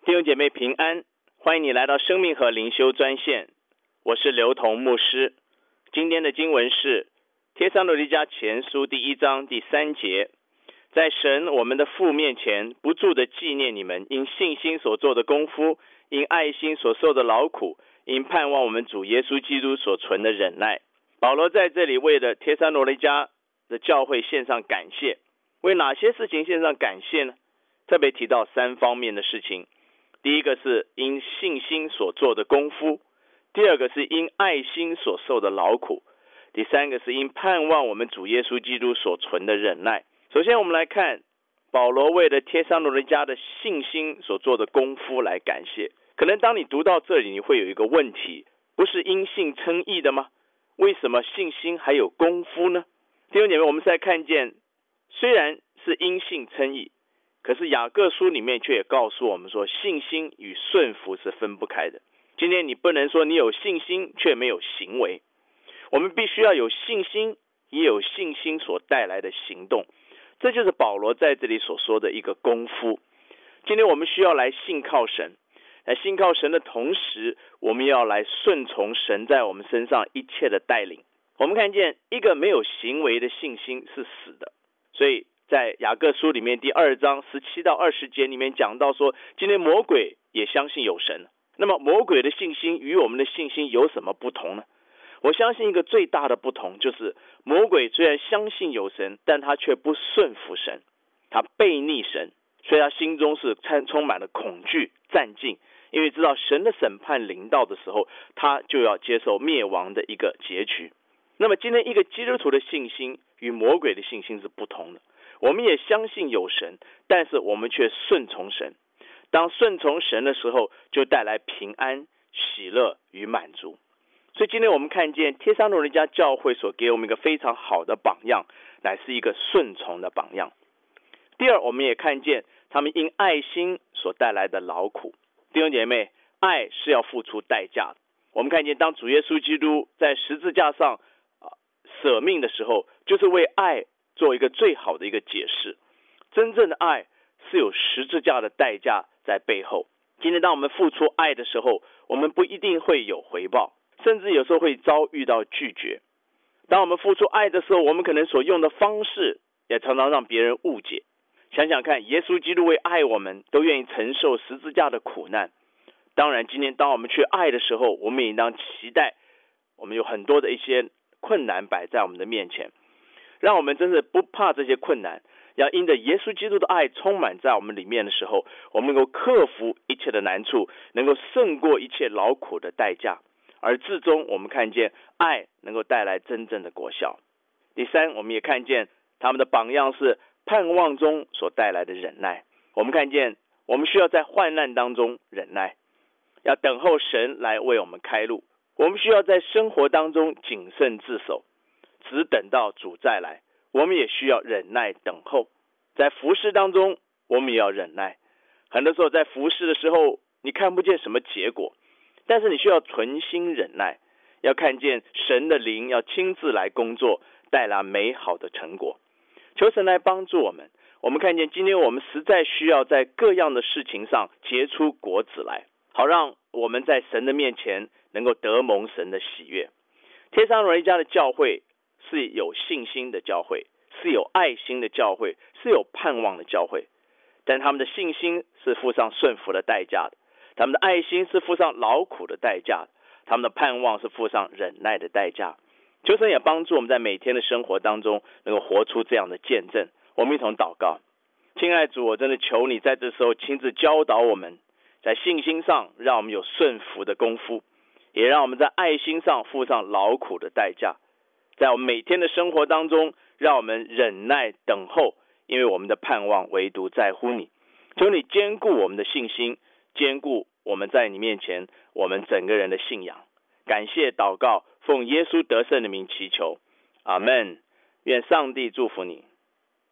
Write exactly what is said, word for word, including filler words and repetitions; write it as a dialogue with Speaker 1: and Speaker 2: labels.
Speaker 1: 弟兄姐妹平安，欢迎你来到生命和灵修专线，我是刘同牧师。今天的经文是帖撒罗尼迦前书第一章第三节，在神我们的父面前不住的纪念你们因信心所做的功夫，因爱心所受的劳苦，因盼望我们主耶稣基督所存的忍耐。保罗在这里为了帖撒罗尼迦的教会献上感谢，为哪些事情献上感谢呢？特别提到三方面的事情。第一个是因信心所做的功夫，第二个是因爱心所受的劳苦，第三个是因盼望我们主耶稣基督所存的忍耐。首先我们来看保罗为了帖撒罗尼迦的信心所做的功夫来感谢。可能当你读到这里，你会有一个问题，不是因信称义的吗？为什么信心还有功夫呢？弟兄姐妹，我们现在看见虽然是因信称义，可是雅各书里面却也告诉我们说，信心与顺服是分不开的。今天你不能说你有信心却没有行为，我们必须要有信心，也有信心所带来的行动。这就是保罗在这里所说的一个功夫。今天我们需要来信靠神，来信靠神的同时，我们要来顺从神在我们身上一切的带领。我们看见一个没有行为的信心是死的，所以在雅各书里面第二章十七到二十节里面讲到说，今天魔鬼也相信有神，那么魔鬼的信心与我们的信心有什么不同呢？我相信一个最大的不同就是魔鬼虽然相信有神，但他却不顺服神，他背逆神，所以他心中是充满了恐惧战兢，因为知道神的审判临到的时候，他就要接受灭亡的一个结局。那么今天一个基督徒的信心与魔鬼的信心是不同的，我们也相信有神，但是我们却顺从神。当顺从神的时候，就带来平安、喜乐与满足。所以今天我们看见帖撒罗尼迦教会所给我们一个非常好的榜样，乃是一个顺从的榜样。第二，我们也看见他们因爱心所带来的劳苦。弟兄姐妹，爱是要付出代价的。我们看见当主耶稣基督在十字架上、呃、舍命的时候，就是为爱做一个最好的一个解释。真正的爱是有十字架的代价在背后。今天当我们付出爱的时候，我们不一定会有回报，甚至有时候会遭遇到拒绝。当我们付出爱的时候，我们可能所用的方式也常常让别人误解。想想看，耶稣基督为爱我们，都愿意承受十字架的苦难。当然今天当我们去爱的时候，我们也应当期待我们有很多的一些困难摆在我们的面前，让我们真是不怕这些困难，要因着耶稣基督的爱充满在我们里面的时候，我们能够克服一切的难处，能够胜过一切劳苦的代价，而至终我们看见爱能够带来真正的果效。第三，我们也看见他们的榜样是盼望中所带来的忍耐。我们看见我们需要在患难当中忍耐，要等候神来为我们开路。我们需要在生活当中谨慎自守，只等到主再来。我们也需要忍耐等候，在服事当中我们也要忍耐。很多时候在服事的时候，你看不见什么结果，但是你需要存心忍耐，要看见神的灵要亲自来工作，带来美好的成果。求神来帮助我们。我们看见今天我们实在需要在各样的事情上结出果子来，好让我们在神的面前能够得蒙神的喜悦。帖撒罗尼迦的教会是有信心的教会，是有爱心的教会，是有盼望的教会，但他们的信心是付上顺服的代价的，他们的爱心是付上劳苦的代价的，他们的盼望是付上忍耐的代价。求神也帮助我们在每天的生活当中能够活出这样的见证。我们一同祷告。亲爱的主，我真的求你在这时候亲自教导我们，在信心上让我们有顺服的功夫，也让我们在爱心上付上劳苦的代价。在我们每天的生活当中，让我们忍耐等候，因为我们的盼望唯独在乎你。求你坚固我们的信心，坚固我们在你面前我们整个人的信仰。感谢祷告，奉耶稣得胜的名祈求，阿们。愿上帝祝福你。